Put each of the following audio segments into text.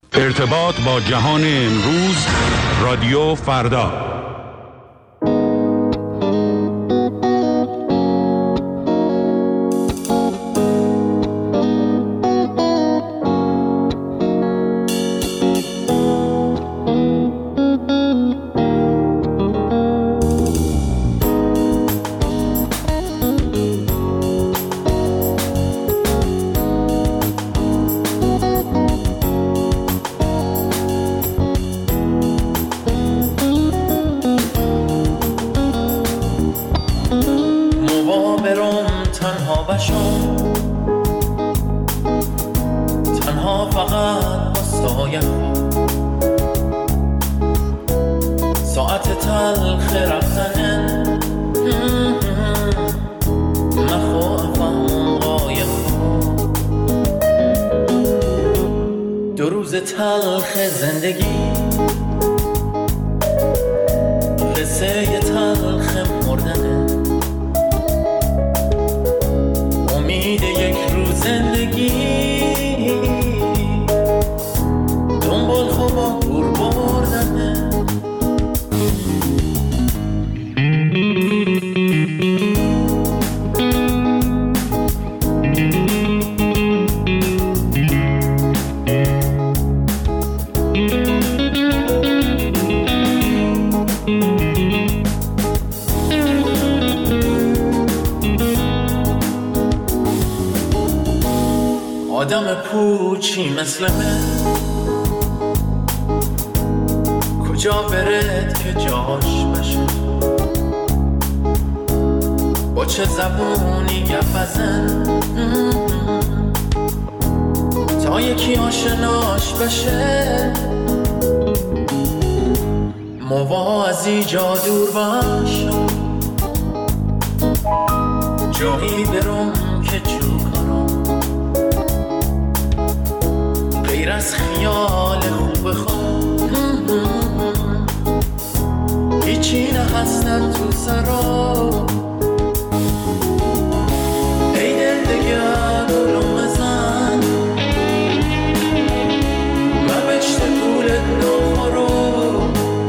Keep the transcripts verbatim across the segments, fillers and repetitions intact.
ارتباط با جهان امروز، رادیو فردا. تلخ زندگی، قصه تلخ مردنه، امید یک روز زندگی، دنبال خوابا گور بردنه. آدم پوچی مثل من کجا برد که جاش بشه، با چه زبونی گپ بزن تا یکی آشناش بشه، موازی جا دور باشم، جایی برم که جو غیر از خیال خوب خواب هیچی نهستن تو سرا. ای دل دگر گلوم بزن، مبشت پولت نخورو،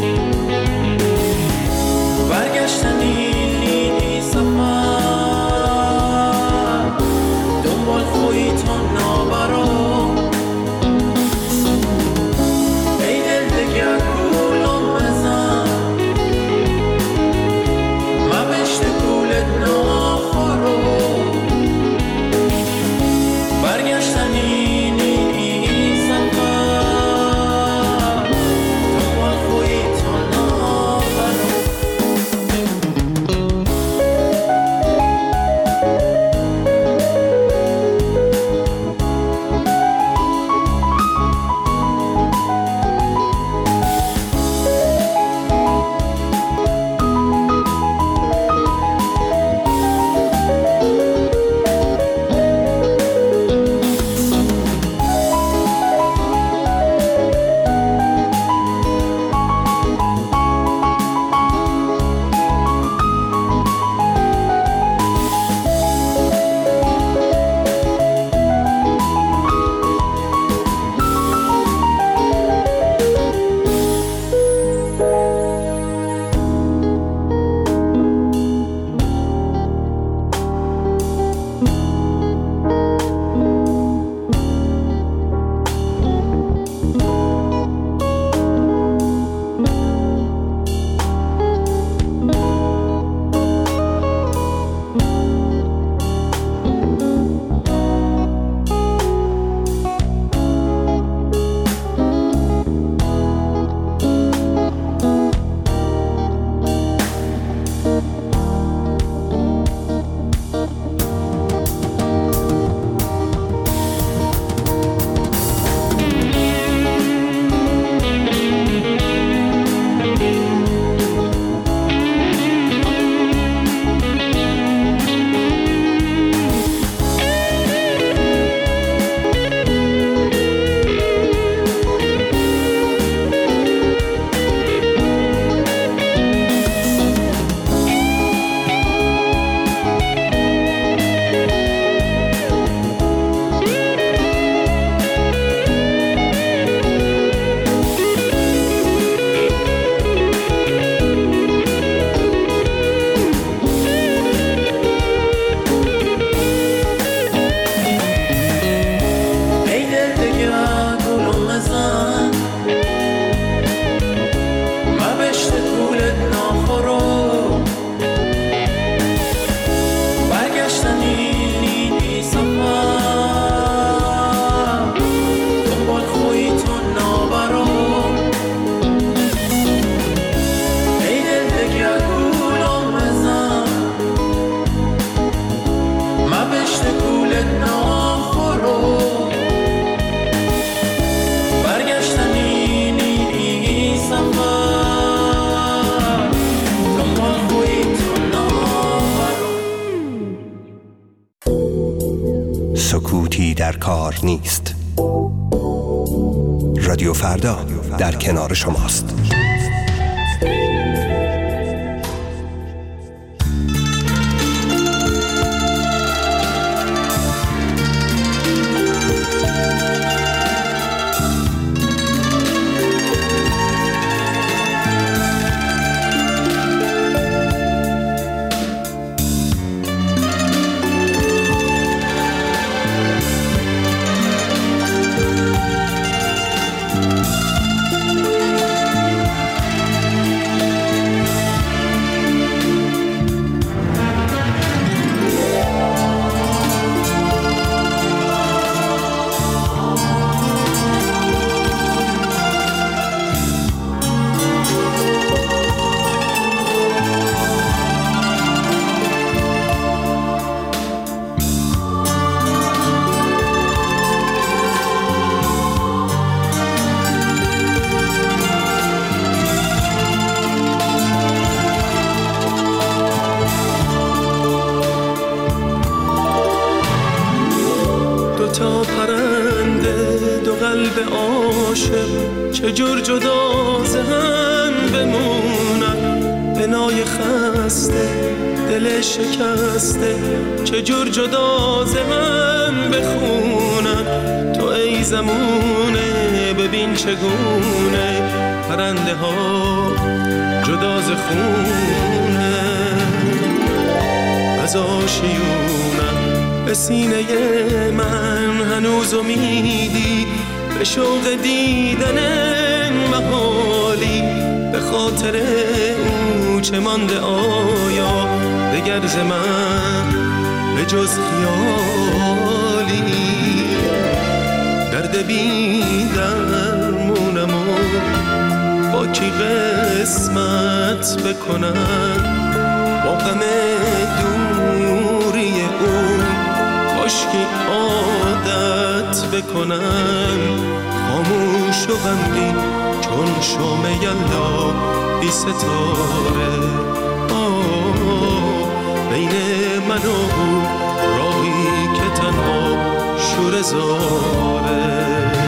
برگشتنی نیدی سفر، دنبال خویی تا نابرو. Te کار نیست. رادیو فردا در کنار شماست. چجور جدا ز هم بمونن، بنای خسته دل شکسته چجور جدا ز هم بخونن. تو ای زمونه ببین چگونه پرنده ها جدا ز خونه از آشیونن. به سینه من هنوز امیدی به شوق دیدن محالی، به خاطر او چه مانده آیا دگر ز من به جز خیالی. درد بی درمونم و با کی قسمت بکنم، با غم دوری او کاشکی عادت بکنم. خاموش و غمگین چون شام یلدا بی ستاره، آه بین من و او راهی که تنها شوره زاره.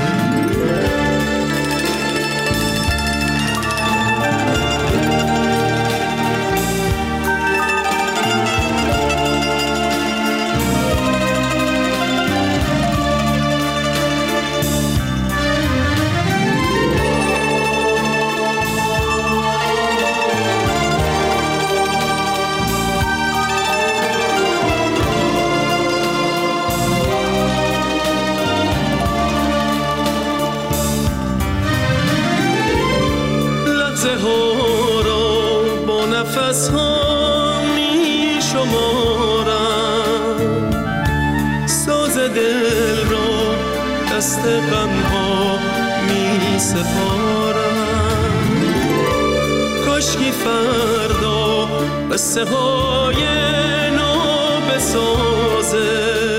نفس ها می شمارم، ساز دل را دست غم ها می سپارم. کاشکی فردا قصه های نو بسازه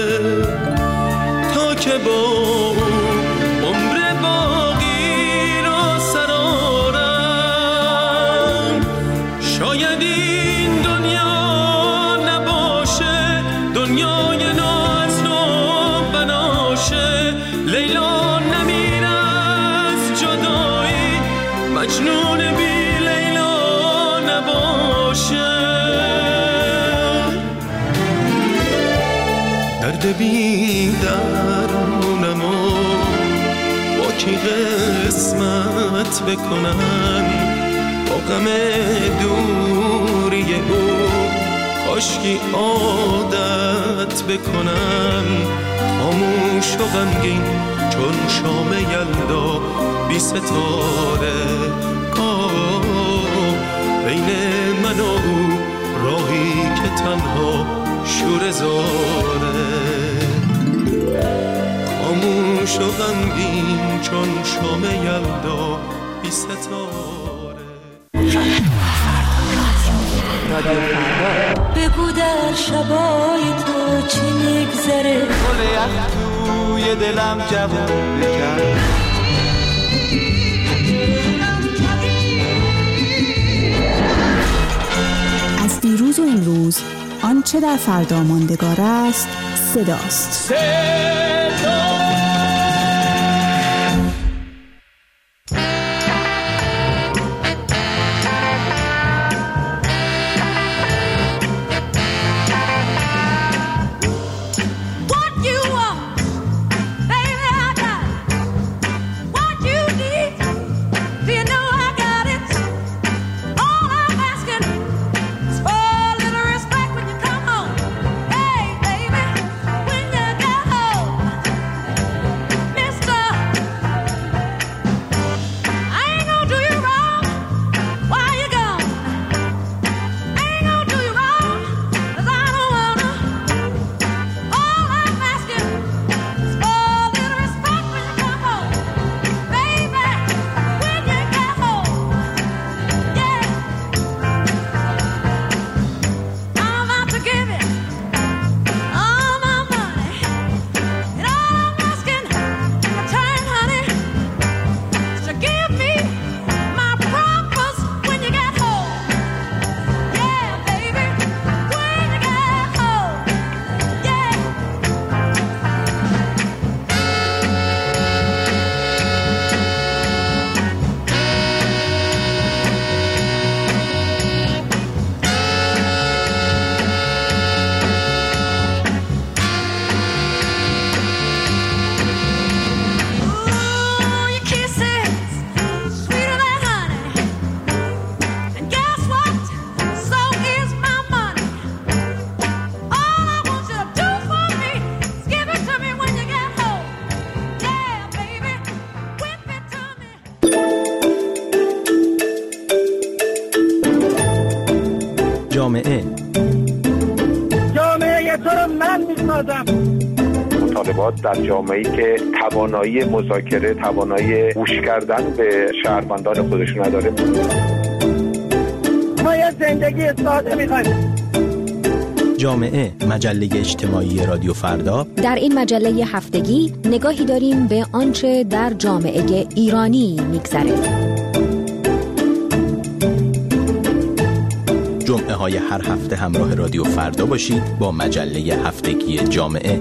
تا که با او عمر باقی را سرارم. شاید این دنیا نباشه دنیای نو از نو بناشه، لیلا نمیره از جدایی، مجنون بی لیلا نباشه. درد بی درمونم و با کی قسمت بکنم، با غم دوری او کاشکی عادت بکنم. خاموش و غمگین چون شام یلدا بی ستاره، آه بین من و او راهی که تنها شوره زاره. خاموش و غمگین چون شام یلدا بی ستاره. بگو در شبای تو چی میگذره، گل یخ توی دلم جوون بکن. از دیروز و امروز آنچه در فردا ماندگار است صداست. صدا جامعه جامعه تو رو من میسازم. مطالبات در جامعه‌ای که توانایی مذاکره، توانایی گوش کردن به شهروندان خودش نداره. ما یه زندگی ساده می‌خوایم. جامعه، مجله اجتماعی رادیو فردا. در این مجله هفتگی نگاهی داریم به آنچه در جامعه ایرانی میگذره. جمعه های هر هفته همراه رادیو فردا باشید با مجله هفتگی جامعه.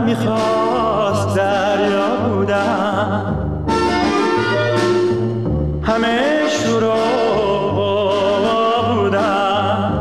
میخواست دریا بودم، همه شورا بودم،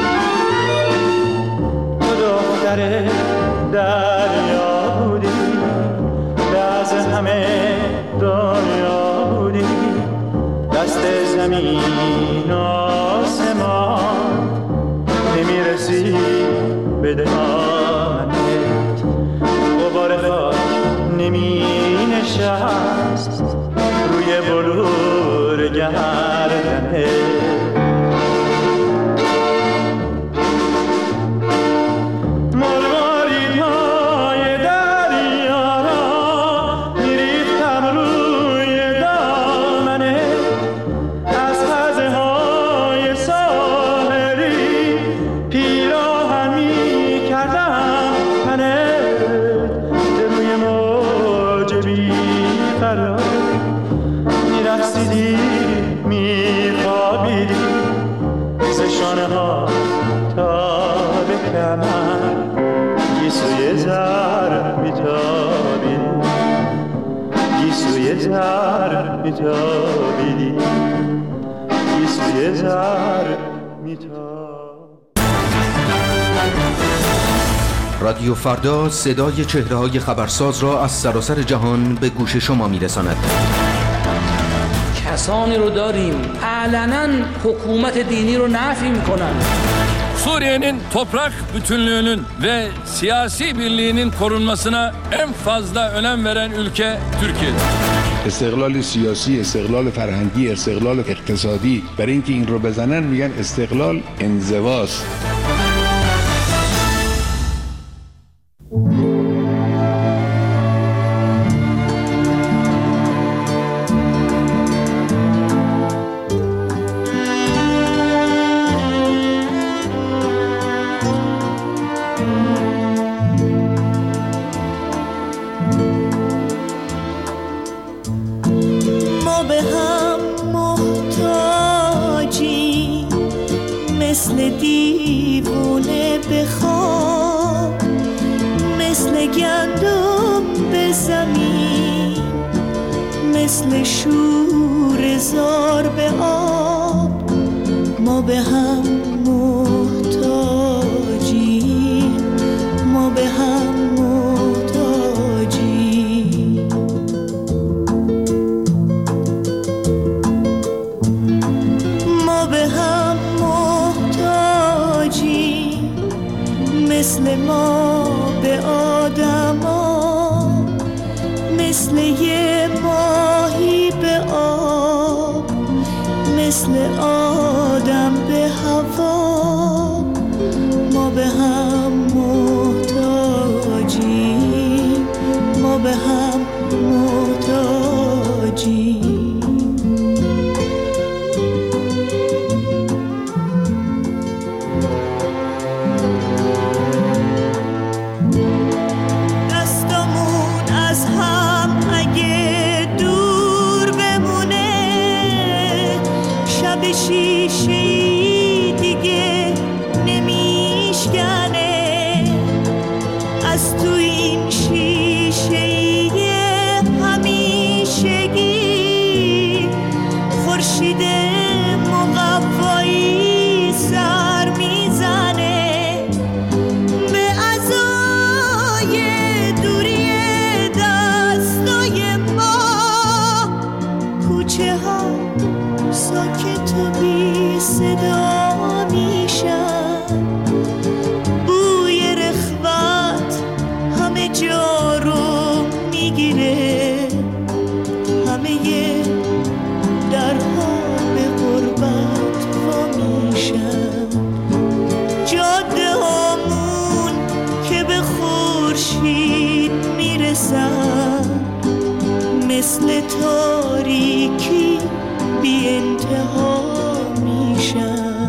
تو دختر دریا بودی، از همه دنیا بودی، دست زمین آسمان نمیرسی به دهانت، غبار خاک نمی نشست روی بلور گردنت. زر میتابیدی، گیسوی زر میتابیدی. رادیو فردا صدای چهره‌های خبرساز را از سراسر جهان به گوش شما میرساند. کسانی رو داریم علنا حکومت dini رو نفی میکنن. Suriye'nin toprak bütünlüğünün ve siyasi birliğinin korunmasına en fazla önem veren ülke Türkiye'dir. استقلال سیاسی، استقلال فرهنگی، استقلال اقتصادی، برای اینکه این رو بزنن میگن استقلال انزواست. مثل تاریکی بی انتها میشم.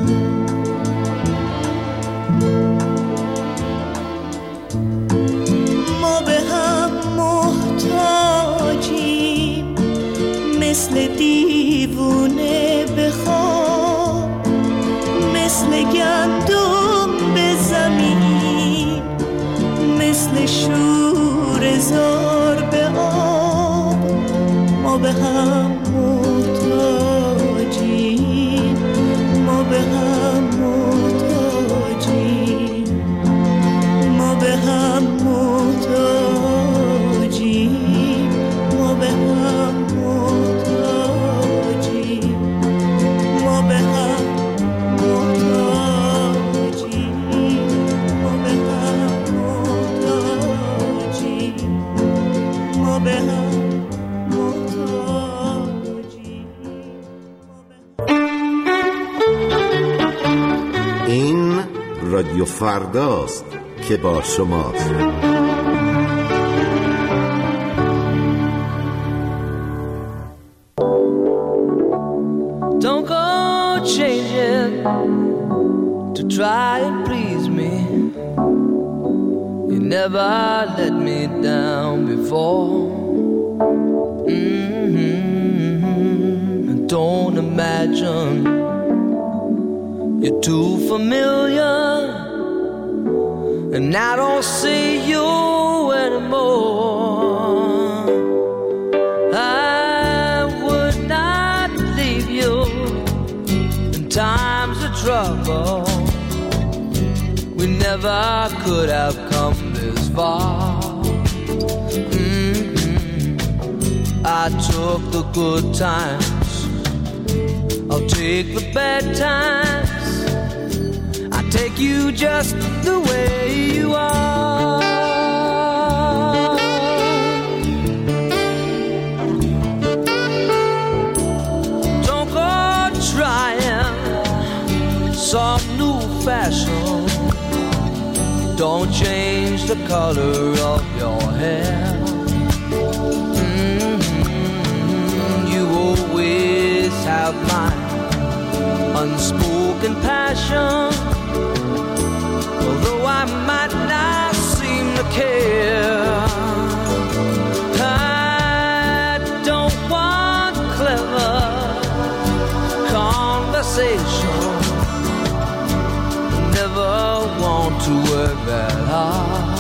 رادیو فرداست که با شماست. Don't go changing to try and please me. You never let me down before. Mm-hmm. Don't imagine you're too familiar, and I don't see you anymore. I would not leave you in times of trouble. We never could have come this far. Mm-hmm. I took the good times, I'll take the bad times. I take you just the way you are. Don't go trying some new fashion. Don't change the color of your hair. Mm-hmm. You always have my unspoken passion. Although I might not seem to care, I don't want clever conversation. Never want to work that hard.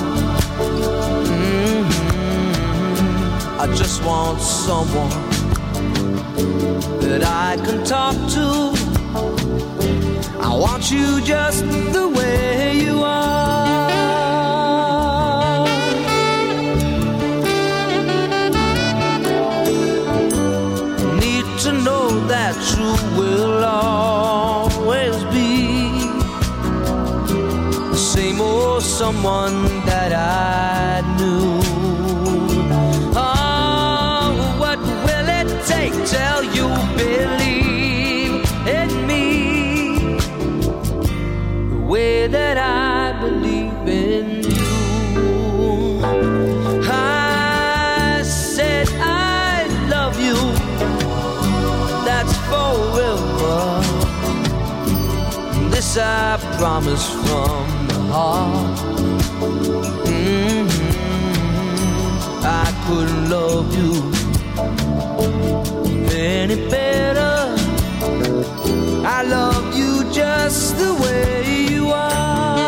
Mm-hmm. I just want someone that I can talk to. I want you just the way you are. Need to know that you will always be the same old someone that I knew. Oh, what will it take till you believe in me the way that I believe in you? I said I love you, that's forever. This I promise from the heart. Mm-hmm. I couldn't love you any better. I love you just the way you are.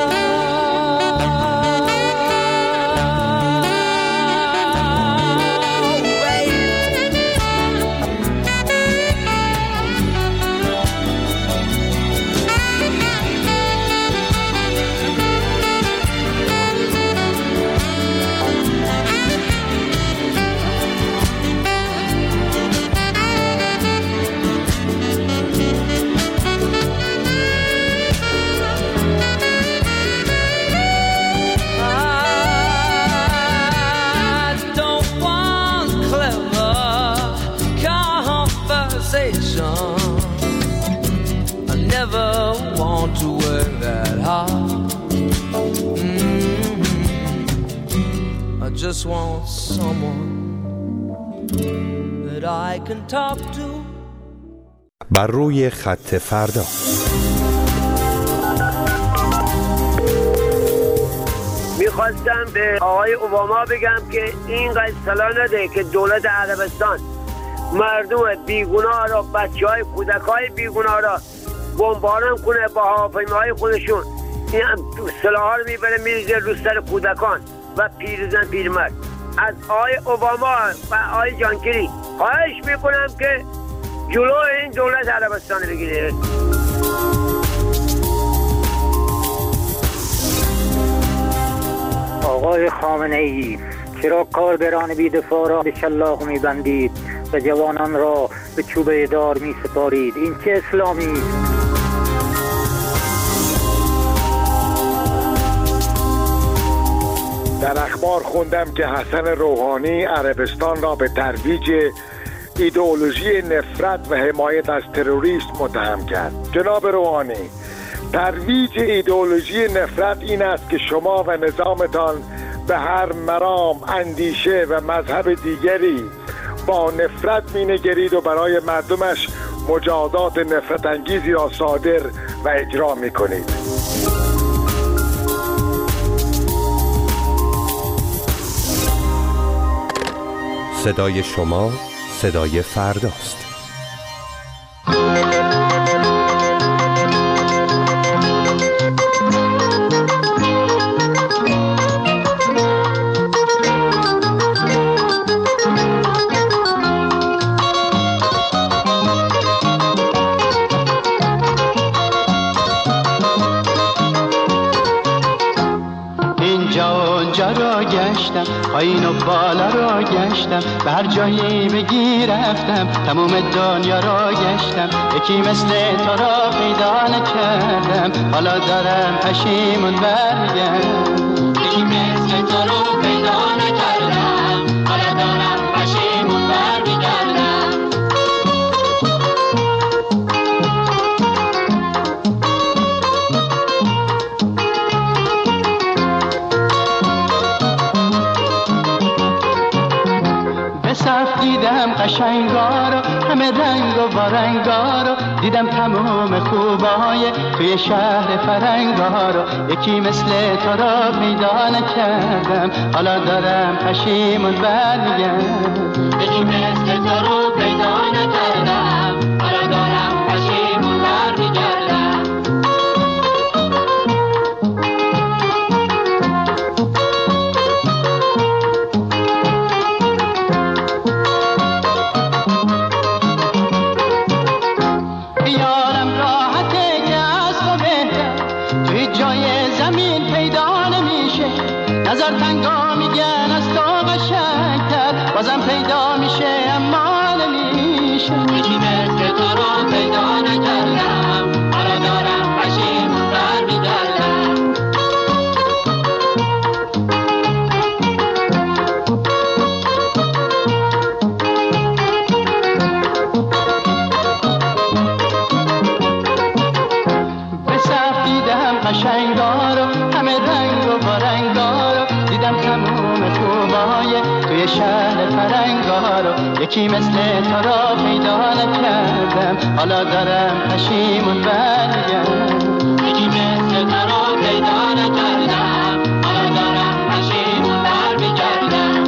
I never want to work that hard. Mm-hmm. I just want someone that I can talk to. بر روی خط فردا. میخواستم به آقای اوباما بگم که اینقدر اصطلاح نده که دولت عربستان مردم بیگناه را، بچه های کودک های بیگناه را بمباران کنه با هواپیماهای خودشون. این سلاح ها رو میبره میریزه رو سر کودکان و پیرزن پیرمرد. از آقای اوباما و آقای جانکری خواهش میکنم که جلو این دولت عربستان بگیره. آقای خامنه ای، چرا کارگران بی‌دفاع را به شلاق میبندید و جوانان را به چوبه دار می سپارید؟ این چه اسلامی؟ در اخبار خوندم که حسن روحانی عربستان را به ترویج ایدئولوژی نفرت و حمایت از تروریست متهم کرد. جناب روحانی، ترویج ایدئولوژی نفرت این است که شما و نظامتان به هر مرام، اندیشه و مذهب دیگری با نفرت مینگرید و برای مردمش مجازات نفرت انگیزی را صادر و اجرا میکنید. صدای شما صدای فرداست. پایین و بالا را گشتم، به هر جایی بگی رفتم، تموم دنیا را گشتم، یکی مثل تو را پیدا نکردم، حالا دارم پشیمون برمیگردم. یکی مثل تو را پیدا نکردم، حالا دارم پشیمون برمیگردم. دیدم قشنگا رو، همه رنگ و وارنگا رو، دیدم تمام خوبای توی شهر فرنگا رو، یکی مثل تو را پیدا نکردم، حالا دارم پشیمون برمیگردم. یکی مثل تو رو پیدا نکردم، حالا دارم پشیمون برمیگردم. نظر تنگا میگن از تو قشنگتر، بازم پیدا میشه اما نمیشه. یکی مثل تو رو پیدا نکردم، حالا دارم پشیمون برمیگردم. به صف دیدم قشنگا رو، همه رنگ و وارنگا رو، دیدم تموم خوبای توی شهر فرنگا رو، یکی مثل تو را پیدا نکردم، حالا دارم پشیمون برمیگردم. یکی مثل تو را پیدا نکردم، حالا دارم پشیمون برمیگردم.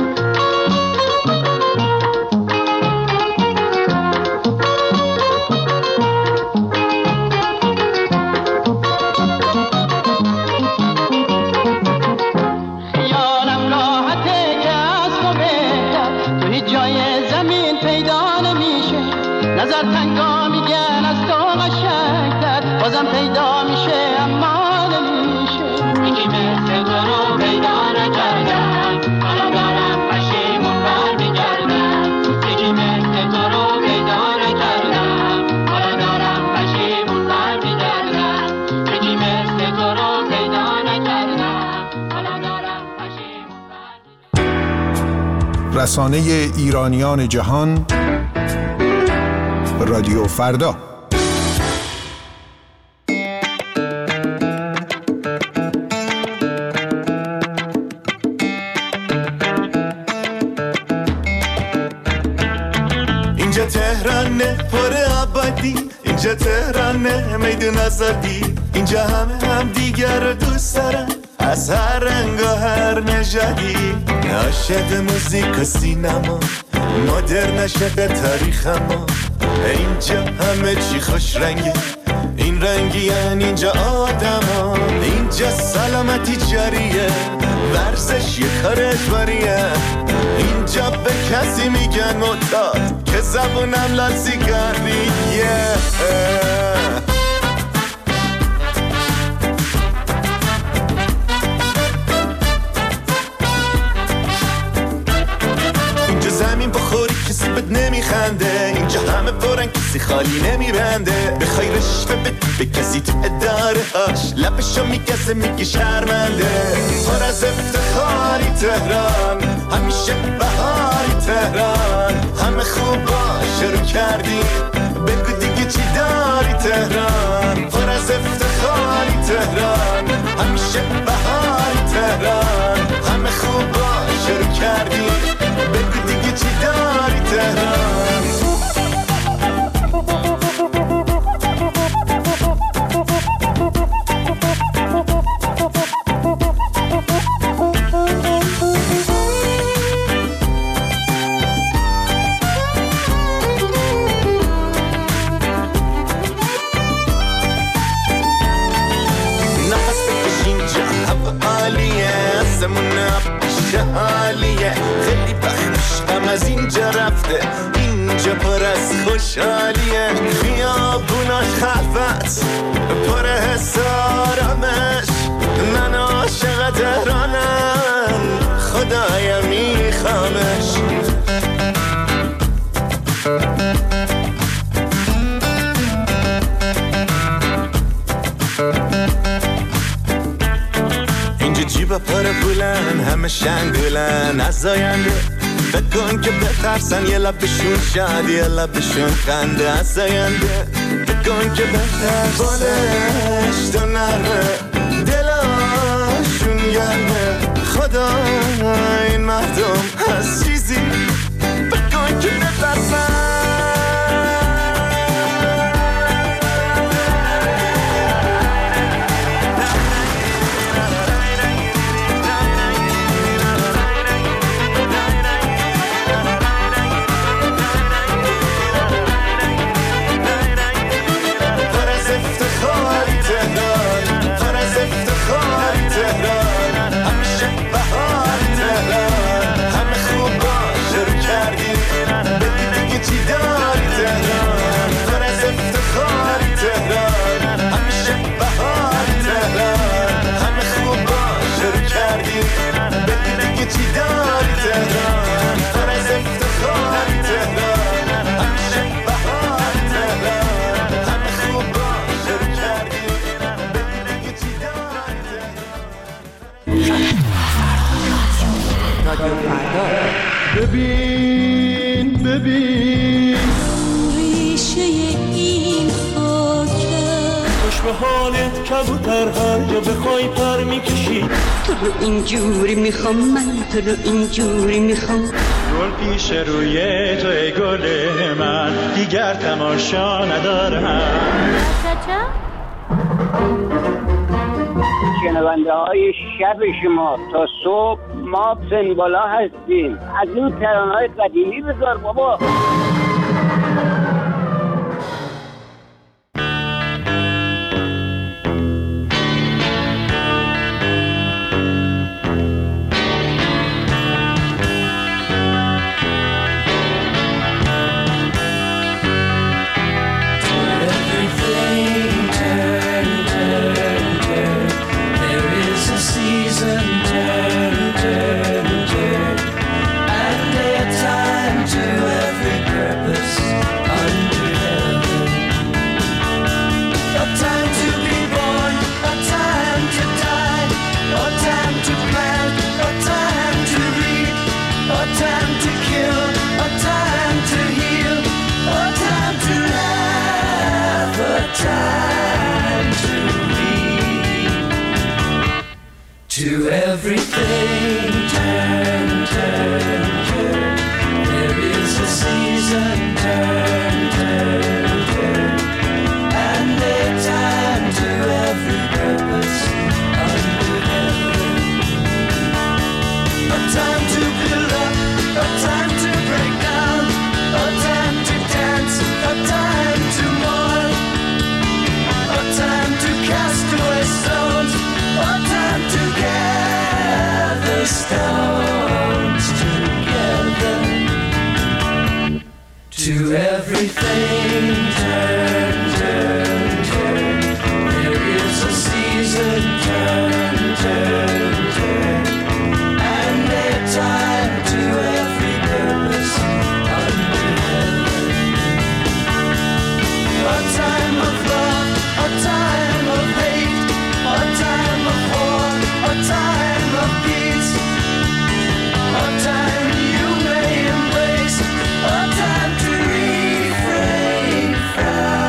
نظر تنگا میگن از تو قشنگتر، بازم پیدا میشه اما نمیشه. یکی مثل تو رو پیدا نکردم، حالا دارم پشیمون برمیگردم. یکی مثل تو رو پیدا نکردم، حالا دارم پشیمون برمیگردم. یکی مثل تو رو پیدا نکردم، حالا دارم پشیمون برمیگردم. رسانه ایرانیان جهان، رادیو فردا. اینجا تهرانه پر آبادی، اینجا تهرانه میدون آزادی، اینجا همه هم دیگر رو دوست دارن، از هر رنگ و هر نژادی. عاشق موزیک و سینما، مدرن شده تاریخ ما، اینجا همه چی خوش رنگه، این رنگی یعنی اینجا آدم ها. اینجا سلامتی جاریه، ورزش یه کار اجباریه، اینجا به کسی میگن معتاد که زبونم لاسیگاریه. زمین بخوری کسی بد نمیخنده، اینجا همه پرن کسی خالی نمیبنده، بخوای رشوه بدی به کسی تو اداره هاش، لبشو میگزه میگی شرمنده. پر از افتخاری تهران، همیشه بهاری تهران، همه خوبا شروع کردی، بگو دیگه چی داری تهران. پر از افتخار چه حالیه، خیلی بخشم از اینجا رفته، اینجا پر از خوشحالیه، خیابوناش خلوت پر حس آرامش، من عاشق تهرانم خدایا میخوامش. اینجا جیبا پر پولن، همه شنگولن از آینده، فکر کن که بترسن یه لبشون شادی یه لبشون خنده از آینده، فکر کن که بترسن بالش تو نرمه دلاشون گرمه، خدا این مردم از چیزی فکر کن که بترسن. ببین ببین ریشه این خاکه، خوش به حالت کبوتر هر جا بخوای پر میکشی، تو رو اینجوری میخوام من، تو رو اینجوری میخوام، گل پیش روی تو ای گل من، دیگر تماشا ندارم. شنونده های شب شما تا صبح ما سنبالا هستیم، از این ترانه‌های قدیمی بذار بابا. To everything, turn, turn, turn. There is a season, turn, turn, turn. And a time to every purpose under heaven. A time to build up, a time to break down, a time to dance, a time to mourn, a time to cast away stones, a time to gather stones together. To everything, turn, turn, turn. There is a season, turn, turn, turn. And a time to every purpose under heaven. A time of love, a time of hate, a time of war, a time of peace, a time you may embrace, a time to refrain from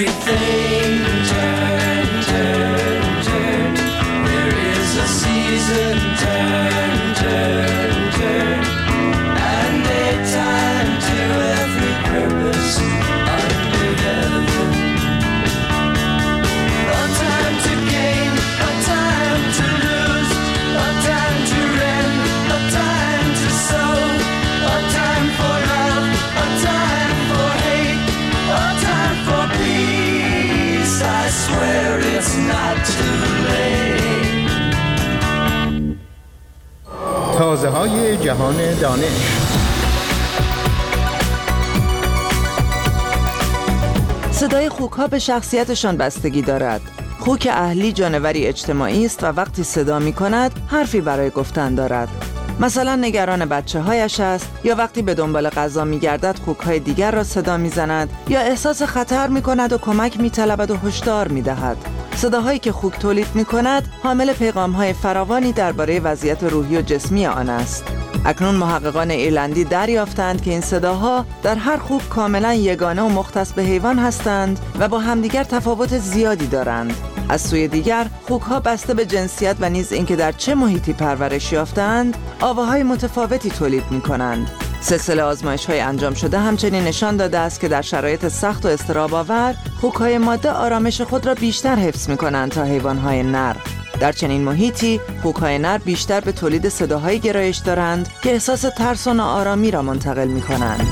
everything turn, turn, turn. There is a season, turn, turn, turn. And a time to every purpose under heaven. A time to gain, a time to lose, a time to rend, a time to sow, a time for love, a time for hate, a time for peace. I swear it's not too late. تازه های جهان دانش. صدای خوک‌ها به شخصیتشان بستگی دارد. خوک اهلی جانوری اجتماعی است و وقتی صدا می‌کند حرفی برای گفتن دارد. مثلا نگران بچه‌هایش است، یا وقتی به دنبال غذا می‌گردد خوک‌های دیگر را صدا می‌زند، یا احساس خطر می‌کند و کمک می‌طلبد و هشدار می‌دهد. صداهایی که خوک تولید می‌کند حامل پیغام‌های فراوانی درباره وضعیت روحی و جسمی آن است. اکنون محققان ایرلندی دریافتند که این صداها در هر خوک کاملا یگانه و مختص به حیوان هستند و با همدیگر تفاوت زیادی دارند. از سوی دیگر خوک‌ها بسته به جنسیت و نیز اینکه در چه محیطی پرورش یافتند آواهای متفاوتی تولید می‌کنند. سلسله آزمایش‌های انجام شده همچنین نشان داده است که در شرایط سخت و اضطراب‌آور خوک‌های ماده آرامش خود را بیشتر حفظ می‌کنند تا حیوان‌های نر. در چنین محیطی خوک‌های نر بیشتر به تولید صداهایی گرایش دارند که احساس ترس و ناآرامی را منتقل می‌کنند.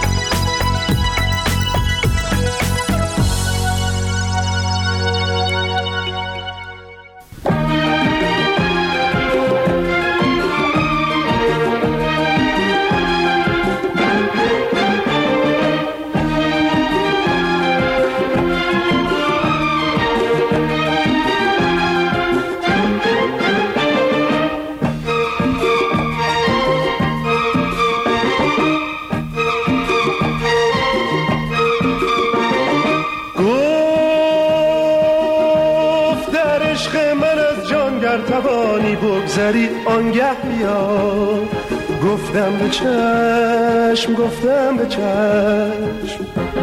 بگذری آنگه بیا. گفتم به چشم، گفتم به چشم،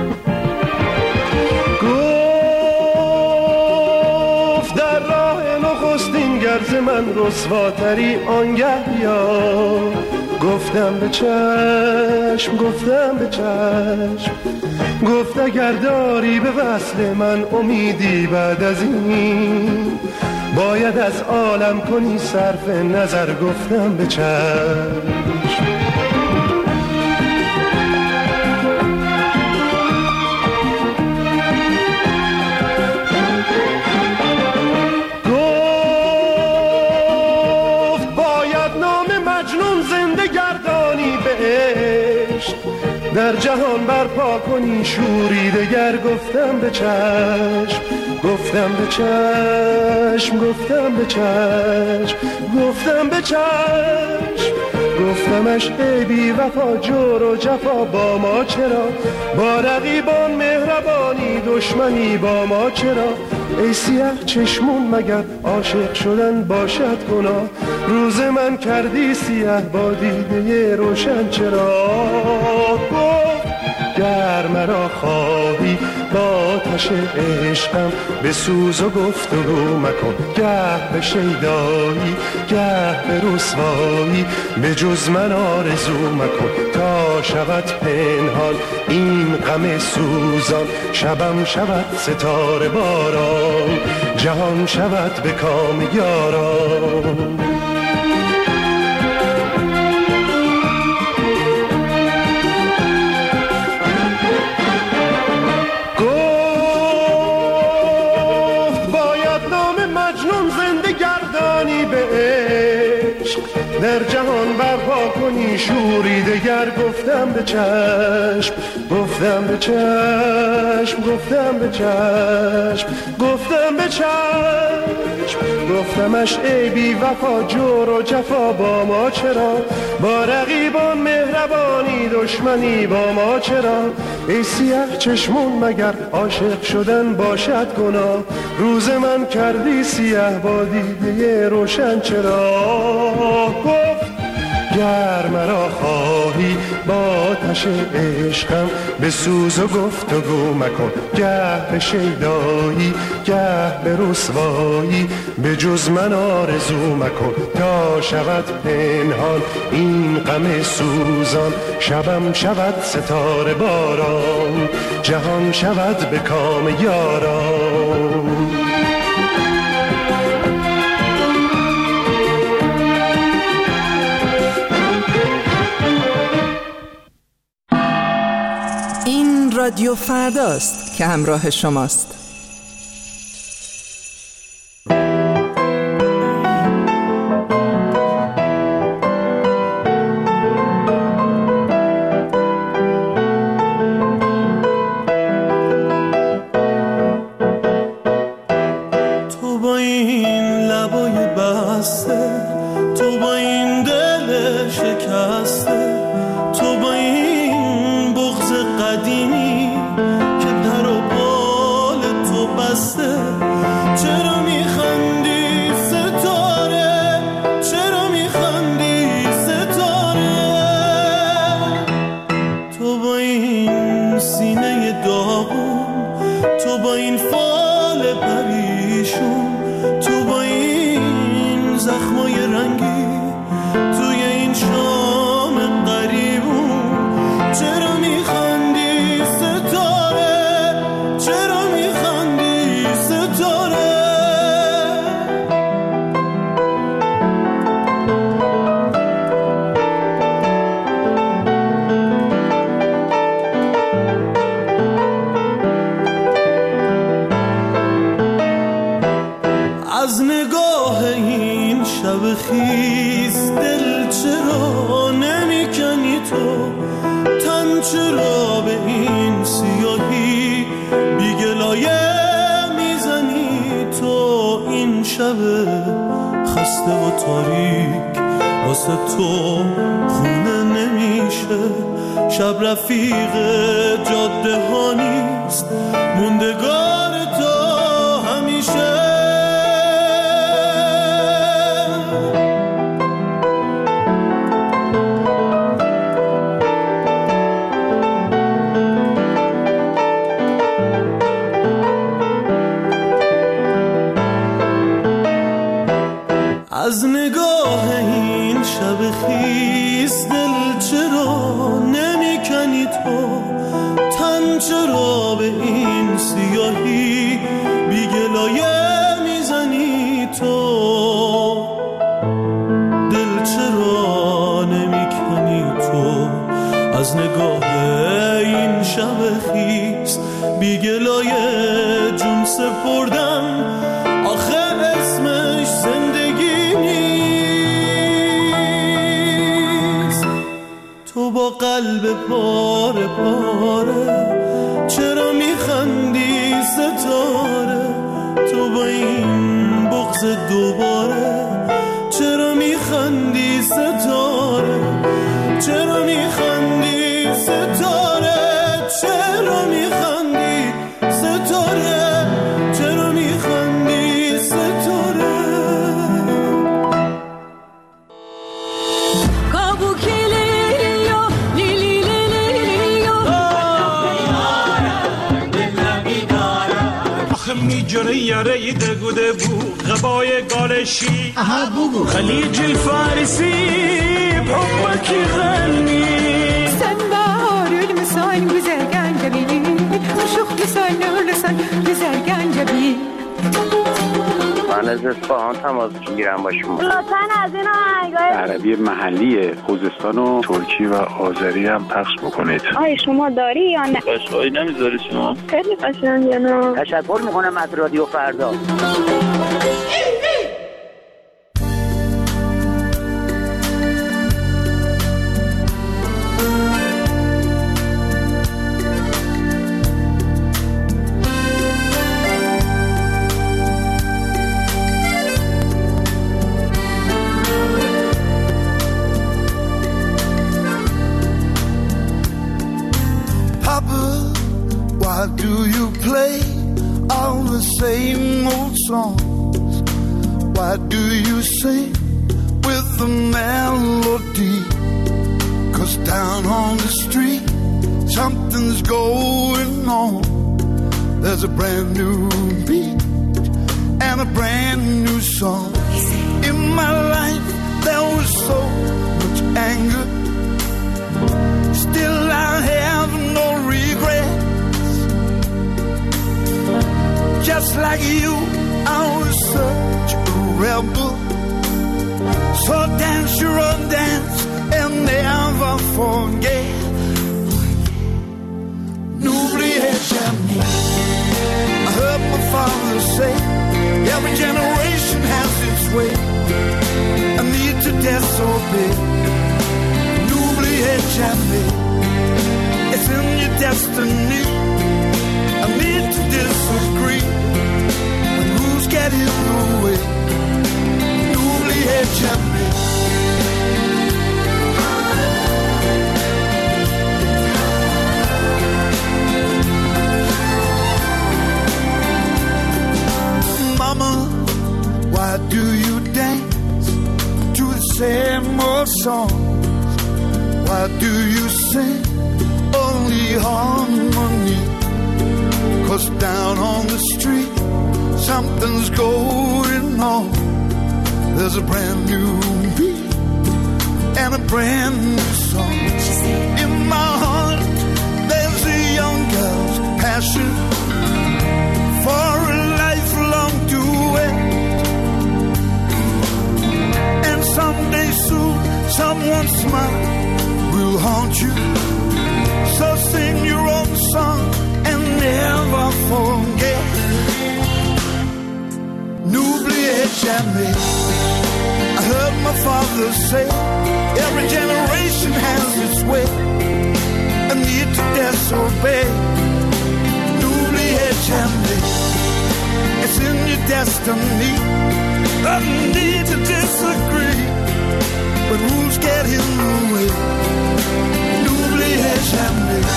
گفت در راه نخستین گرز من رسواتری آنگه بیا. گفتم به چشم، گفتم به چشم، گفت اگر داری به وصل من امیدی بعد از این باید از عالم کنی صرف نظر. گفتم به چشم، گفت باید نام مجنون زنده گردانی به عشق، در جهان برپا کنی شوری دگر. گفتم به چشم، گفتم به چشم، گفتم به چشم، گفتم به چشم، گفتمش ای بی وفا جور و جفا با ما چرا، با رقیبان مهربانی دشمنی با ما چرا. ای سیاه چشمون مگر عاشق شدن باشد گناه، روز من کردی سیاه با دیده روشن چرا. گفت گر مرا خواهی با آتش عشقم به سوز و گفتگو مکن، گه به شیدایی گه به رسوایی به جز من آرزو مکن. تا شود پنهان این غم سوزان، شبم شود ستاره باران، جهان شود به کام یاران. در جهان برپا کنی شوری دگر. گفتم به چشم، گفتم به چشم، گفتم به چشم، گفتم به چشم، گفتمش ای بی وفا جور و جفا با ما چرا، با رقیبان مهربانی دشمنی با ما چرا. ای سیاه چشمون مگر عاشق شدن باشد گناه، روز من کردی سیاه با دیده روشن چرا. گفت گر مرا خواهی با آتش عشقم به سوز و گفتگو مکن، گه به شیدایی گه به رسوایی، به جز من آرزو مکن تا شود پنهان این غم سوزان. شبم شود ستاره باران، جهان شود به کام یاران. این رادیو فرداست که همراه شماست. تو با این لبای بسته، تو با این دل شکسته، تو با این بغض قدیمی که پر و بال تو بسته، چرا میخندی ستاره، چرا میخندی ستاره؟ تو با این سینه داغون، تو با این فال پریشون، تو با این زخمای رنگی توی این شام قریبون، چرا میخندی ستاره، چرا میخندی ستاره؟ از نگاه این شب خیز دل چرا نمیکنی تو، تن چرا به این سیاهی بیگلایه میزنی تو؟ این شب خسته و تاریک واسه تو خونه نمیشه، شب رفیق جاده ها نیست، موندگار تو همیشه. از نگاه این شب خیز دل چرا نمیکنی تو، تن چرا به این سیاهی بیگلایه میزنی تو؟ دل چرا نمیکنی تو از نگاه این شب خیز بیگلایه جون سپردم؟ آخه اسمش زندگی نیست. تو با قلب پاره پاره چرا میخندی ستاره؟ تو با این بغض دوباره چرا میخندی ستاره؟ چرا میخندی ستاره؟ چرا میخندی ستاره؟ چرا میخندی ستاره؟ میجره یاره دگوده بو غبای گالشی اها بوگو خلیج الفارسی بحبك يغني سن بهار المسان وزرقان جبين وشوخ لسان ولسان وزرقان جبين. من از اصفهان تماس میگیرم با شما. لطفاً از این آهنگای عربی محلی خوزستان و ترکی و آذری هم پخش بکنید. آیا شما داری یا نه؟ قشنگی نمیذاری شما؟ خیلی قشنگه نه. تشکر میکنم از رادیو فردا. Why do you play all the same old songs? Why do you sing with the melody? 'Cause down down on the street, something's going on. There's a brand new beat and a brand new song. In my life there was so much anger, still I have no regrets. Just like you, I was such a rebel. So dance your own dance and never forget. N'oubliez jamais. I heard my father say, every generation has its way. I need to disobey. N'oubliez jamais. It's in your destiny. I need to disagree. When rules get in the way. N'oubliez jamais. Mama, why do you dance to the same old songs? Why do you sing only harmony? 'Cause down on the street, something's going on. There's a brand new beat and a brand new song. In my heart, there's a young girl's passion for a lifelong duet. And someday soon, someone's smile will haunt you. So sing your own song and never forget. N'oubliez jamais. I heard my father say, every generation has its way. I need to disobey. N'oubliez jamais. It's in your destiny. I need to disagree. But rules get in the way. N'oubliez jamais.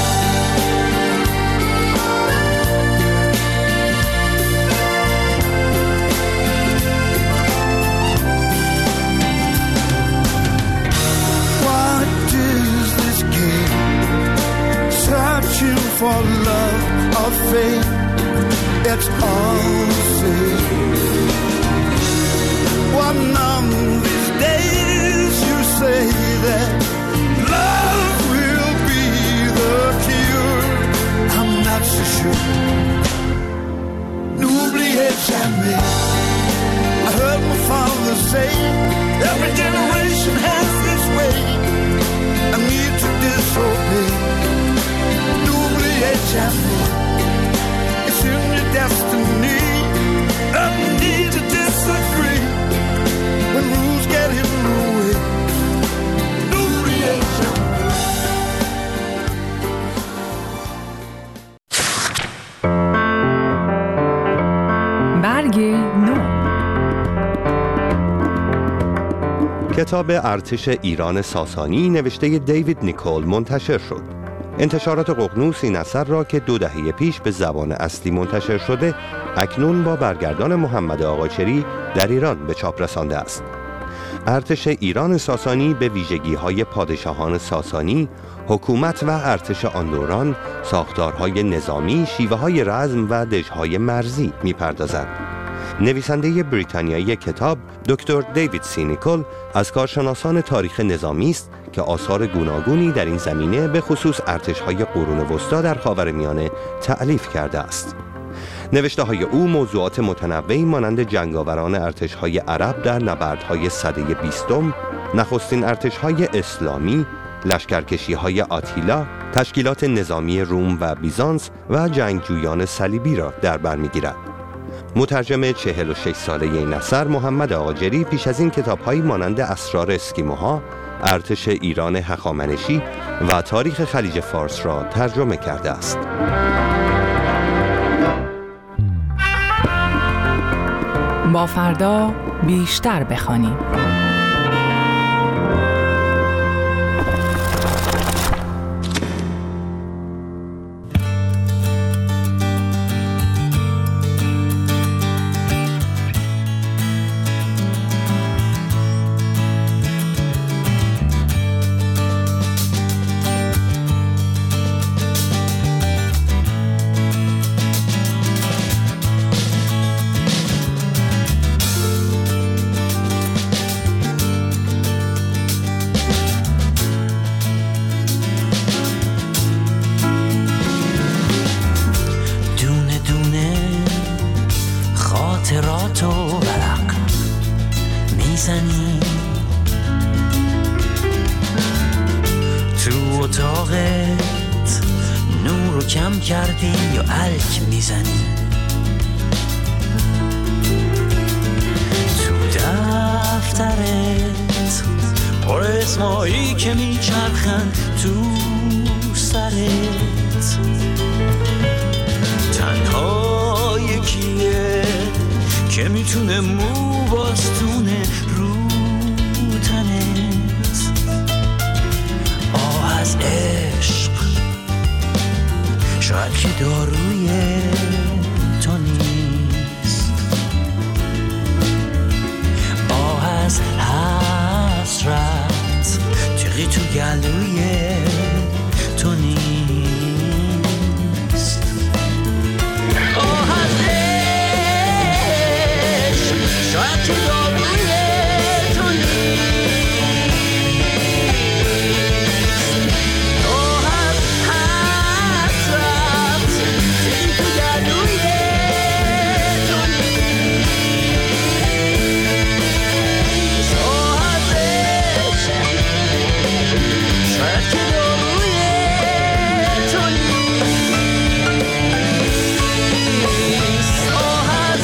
Searching for love or fate, it's all the same. One of these days you say that love will be the cure. I'm not so sure. N'oubliez jamais. I heard my father say, every generation has its way. I need to disobey. N'oubliez jamais. It's in your destiny. I need to disagree. When rules get in the way. N'oubliez jamais. برگ نو. کتاب ارتش ایران ساسانی نوشته دیوید نیکول منتشر شد. انتشارات ققنوس این اثر را که دو دهه پیش به زبان اصلی منتشر شده، اکنون با برگردان محمد آقاچری در ایران به چاپ رسانده است. ارتش ایران ساسانی به ویژگی‌های پادشاهان ساسانی، حکومت و ارتش آن دوران، ساختارهای نظامی، شیوه‌های رزم و دژهای مرزی می‌پردازد. نویسنده بریتانیایی کتاب دکتر دیوید سی نیکول از کارشناسان تاریخ نظامی است که آثار گوناگونی در این زمینه به خصوص ارتش‌های قرون وسطی در خاورمیانه تألیف کرده است. نوشته‌های او موضوعات متنوعی مانند جنگاوران ارتش‌های عرب در نبردهای سده بیستم، نخستین ارتش‌های اسلامی، لشکرکشی‌های آتیلا، تشکیلات نظامی روم و بیزانس و جنگجویان صلیبی را در بر می‌گیرد. مترجم چهل و شش ساله این اثر محمد آقاچری پیش از این کتاب‌هایی مانند اسرار اسکیموها، ارتش ایران هخامنشی و تاریخ خلیج فارس را ترجمه کرده است. با فردا بیشتر بخوانیم. تو اتاقت نور رو کم کردی یا الک میزنی؟ تو دفترت پر اسمایی که میچرخن تو سرت، تنها یکیه که میتونه مو باستونه رو تنت. آه از عشق شاید که داروی تو نیست، آه از حسرت تیغی تو گلوی تو نیست. آه از عشق شاید که داروی تو نیست، آه از حسرت تیغی تو گلوی تو نیست، آه از عشق شاید که داروی تو نیست، آه از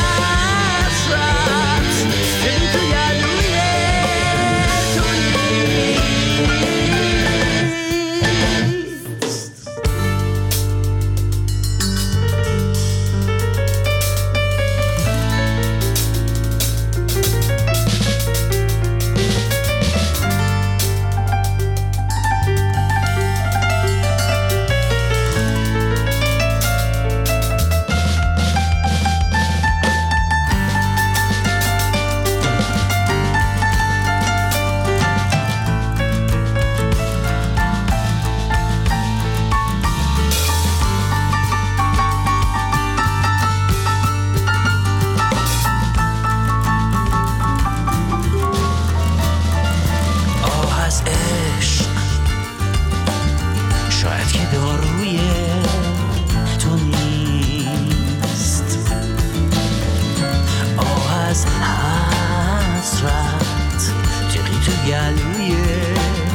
حسرت تیغی تو گلوی تو نیست. آه از عشق شاید که داروی تو نیست، آه از حسرت تیغی تو گلوی